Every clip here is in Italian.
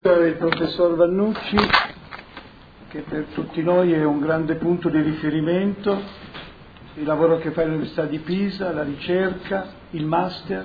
Il professor Vannucci, che per tutti noi è un grande punto di riferimento, il lavoro che fa all'Università di Pisa, la ricerca, il master,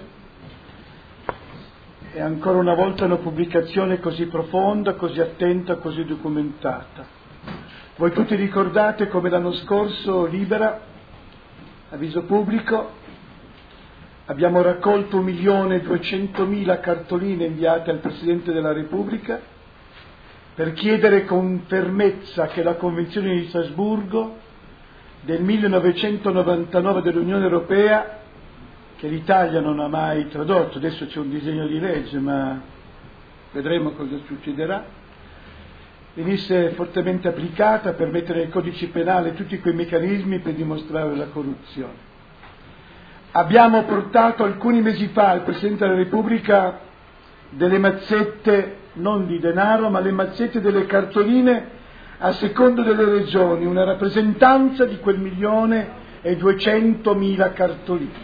e ancora una volta una pubblicazione così profonda, così attenta, così documentata. Voi tutti ricordate come l'anno scorso Libera, avviso pubblico, abbiamo raccolto 1.200.000 cartoline inviate al Presidente della Repubblica per chiedere con fermezza che la Convenzione di Strasburgo del 1999 dell'Unione Europea, che l'Italia non ha mai tradotto, adesso c'è un disegno di legge ma vedremo cosa succederà, venisse fortemente applicata per mettere nel codice penale tutti quei meccanismi per dimostrare la corruzione. Abbiamo portato alcuni mesi fa al Presidente della Repubblica delle mazzette, non di denaro, ma le mazzette delle cartoline a secondo delle regioni, una rappresentanza di quel 1.200.000 cartoline.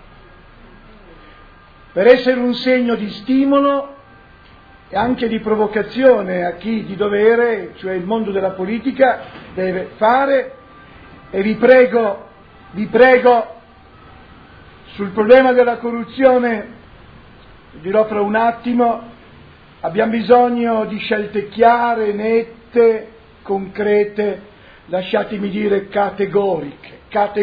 Per essere un segno di stimolo e anche di provocazione a chi di dovere, cioè il mondo della politica, deve fare, e vi prego, sul problema della corruzione, dirò fra un attimo, abbiamo bisogno di scelte chiare, nette, concrete, lasciatemi dire categoriche,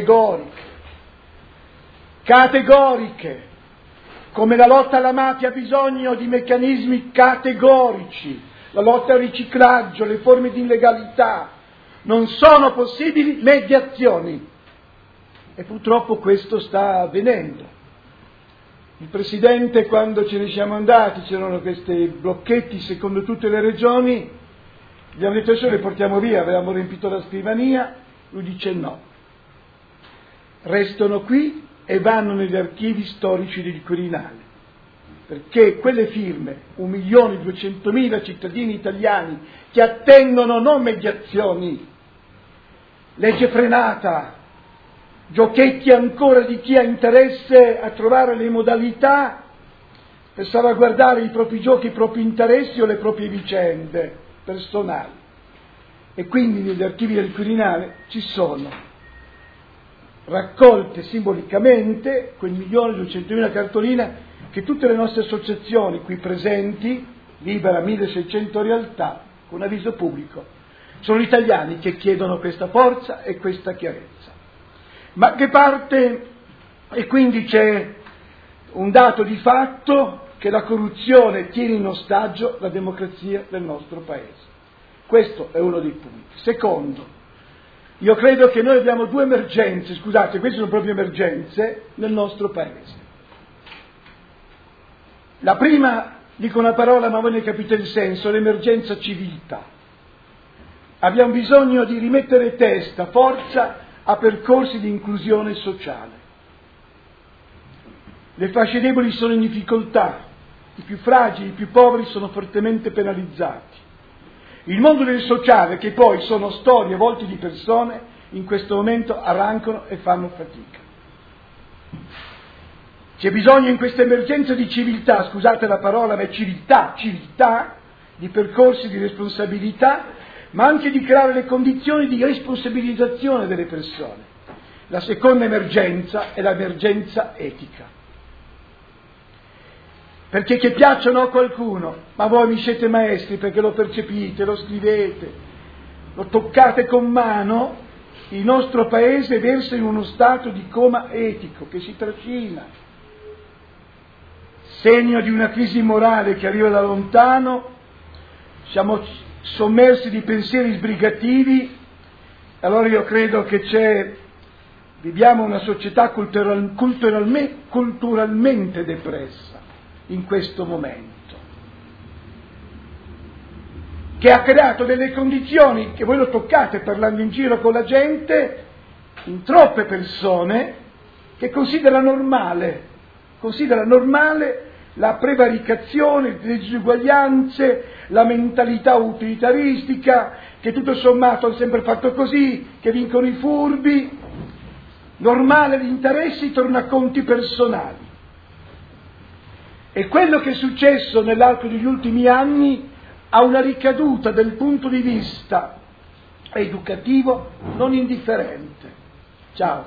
come la lotta alla mafia ha bisogno di meccanismi categorici, la lotta al riciclaggio, le forme di illegalità, non sono possibili mediazioni. E purtroppo questo sta avvenendo. Il Presidente, quando ce ne siamo andati, c'erano questi blocchetti secondo tutte le regioni, abbiamo detto adesso le portiamo via, avevamo riempito la scrivania, lui dice no. Restano qui e vanno negli archivi storici del Quirinale, perché quelle firme, 1.200.000 cittadini italiani che attendono non mediazioni, legge frenata, giochetti ancora di chi ha interesse a trovare le modalità per salvaguardare i propri giochi, i propri interessi o le proprie vicende personali. E quindi negli archivi del Quirinale ci sono raccolte simbolicamente quel 1.200.000 cartoline che tutte le nostre associazioni qui presenti, Libera, 1.600 realtà, con avviso pubblico, sono gli italiani che chiedono questa forza e questa chiarezza. Ma che parte, e quindi c'è un dato di fatto, che la corruzione tiene in ostaggio la democrazia del nostro Paese. Questo è uno dei punti. Secondo, io credo che noi abbiamo due emergenze, scusate, queste sono proprio emergenze nel nostro Paese. La prima, dico una parola ma voi ne capite il senso, l'emergenza civiltà. Abbiamo bisogno di rimettere testa, forza, a percorsi di inclusione sociale. Le fasce deboli sono in difficoltà, i più fragili, i più poveri sono fortemente penalizzati. Il mondo del sociale, che poi sono storie, volti di persone, in questo momento arrancano e fanno fatica. C'è bisogno in questa emergenza di civiltà, scusate la parola, ma è civiltà, di percorsi di responsabilità, ma anche di creare le condizioni di responsabilizzazione delle persone. La seconda emergenza è l'emergenza etica. Perché che piacciono a qualcuno, ma voi mi siete maestri perché lo percepite, lo scrivete, lo toccate con mano, il nostro Paese versa in uno stato di coma etico che si trascina, segno di una crisi morale che arriva da lontano, siamo sommersi di pensieri sbrigativi. Allora io credo che viviamo una società culturalmente depressa in questo momento, che ha creato delle condizioni che voi lo toccate parlando in giro con la gente, in troppe persone che considera normale la prevaricazione, le disuguaglianze, la mentalità utilitaristica, che tutto sommato hanno sempre fatto così, che vincono i furbi, normale gli interessi, tornaconti personali. E quello che è successo nell'arco degli ultimi anni ha una ricaduta dal punto di vista educativo non indifferente. Ciao.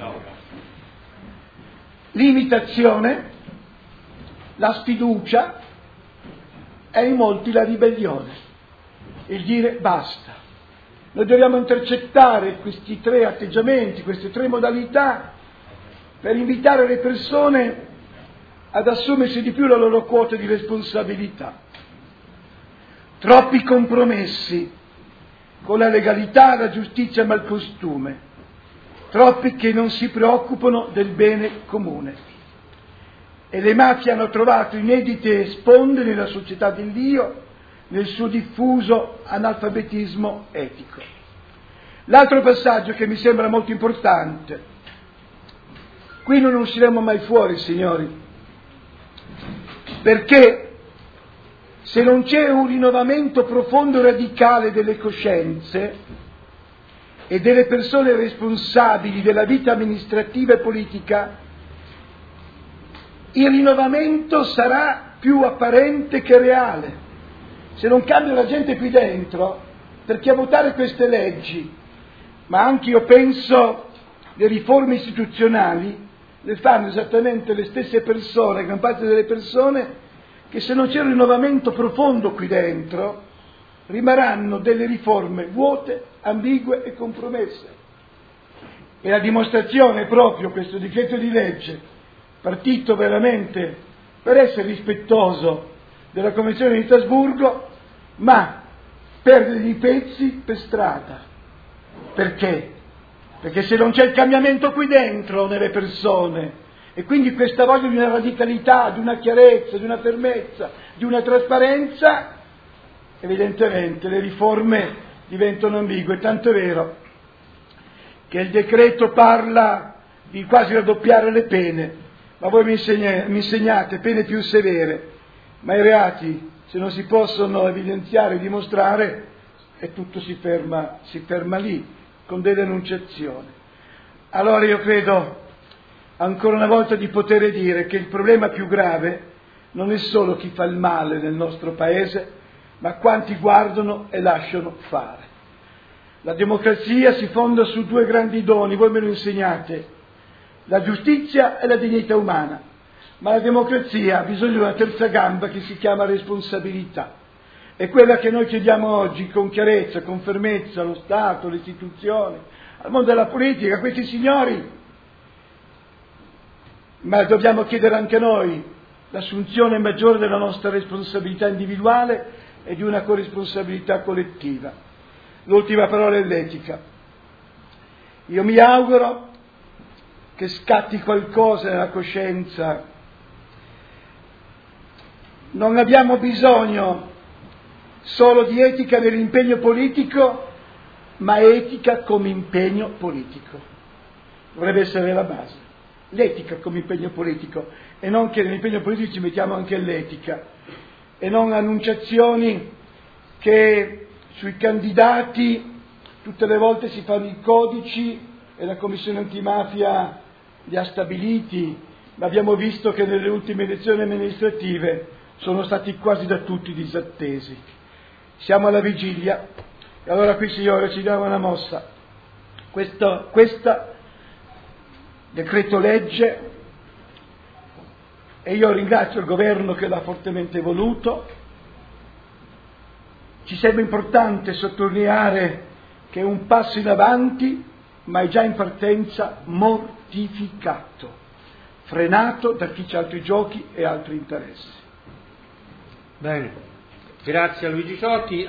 L'imitazione, la sfiducia e in molti la ribellione, il dire basta. Noi dobbiamo intercettare questi tre atteggiamenti, queste tre modalità per invitare le persone ad assumersi di più la loro quota di responsabilità. Troppi compromessi con la legalità, la giustizia e il malcostume, troppi che non si preoccupano del bene comune. E le mafie hanno trovato inedite sponde nella società del Dio, nel suo diffuso analfabetismo etico. L'altro passaggio che mi sembra molto importante, qui non usciremo mai fuori, signori, perché se non c'è un rinnovamento profondo e radicale delle coscienze e delle persone responsabili della vita amministrativa e politica, il rinnovamento sarà più apparente che reale. Se non cambia la gente qui dentro, perché a votare queste leggi, ma anche io penso le riforme istituzionali, le fanno esattamente le stesse persone, gran parte delle persone, che se non c'è un rinnovamento profondo qui dentro, rimarranno delle riforme vuote, ambigue e compromesse. E la dimostrazione è proprio questo decreto di legge, partito veramente per essere rispettoso della Convenzione di Strasburgo, ma perde dei pezzi per strada. Perché? Perché se non c'è il cambiamento qui dentro nelle persone, e quindi questa voglia di una radicalità, di una chiarezza, di una fermezza, di una trasparenza, evidentemente le riforme diventano ambigue. Tanto è vero che il decreto parla di quasi raddoppiare le pene, ma voi mi insegnate pene più severe, ma i reati, se non si possono evidenziare e dimostrare, e tutto si ferma lì, con delle enunciazioni. Allora io credo ancora una volta di poter dire che il problema più grave non è solo chi fa il male nel nostro paese, ma quanti guardano e lasciano fare. La democrazia si fonda su due grandi doni, voi me lo insegnate, la giustizia e la dignità umana, ma la democrazia ha bisogno di una terza gamba che si chiama responsabilità. È quella che noi chiediamo oggi con chiarezza, con fermezza allo Stato, alle istituzioni, al mondo della politica, a questi signori, ma dobbiamo chiedere anche noi l'assunzione maggiore della nostra responsabilità individuale e di una corresponsabilità collettiva. L'ultima parola è l'etica. Io mi auguro che scatti qualcosa nella coscienza. Non abbiamo bisogno solo di etica nell'impegno politico, ma etica come impegno politico. Dovrebbe essere la base. L'etica come impegno politico, e non che nell'impegno politico ci mettiamo anche l'etica, e non annunciazioni che sui candidati tutte le volte si fanno i codici e la Commissione antimafia li ha stabiliti, ma abbiamo visto che nelle ultime elezioni amministrative sono stati quasi da tutti disattesi. Siamo alla vigilia, e allora qui, signore, ci diamo una mossa. Questa decreto legge, e io ringrazio il governo che l'ha fortemente voluto, ci sembra importante sottolineare che è un passo in avanti, ma è già in partenza mortificato, frenato da chi c'ha altri giochi e altri interessi. Bene, grazie a Luigi Ciotti.